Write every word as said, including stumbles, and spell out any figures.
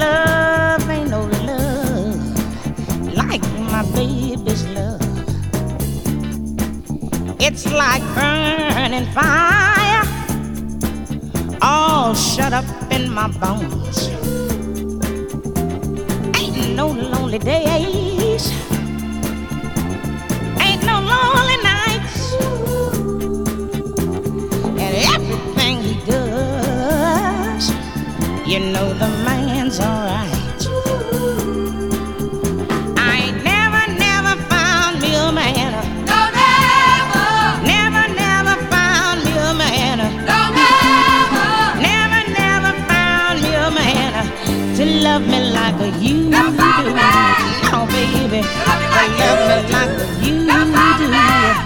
love, ain't no love like my baby's love. It's like burning fire, all shut up in my bones. Ain't no lonely days, ain't no lonely nights, and everything he does, you know the man's alright. I ain't never, never found me a man. No, never. Never, never found me a man. No, never. Never, never found me a man to love me like a you Never found do. a man. No, baby, Love me to like love you me like a you Never found a do. man.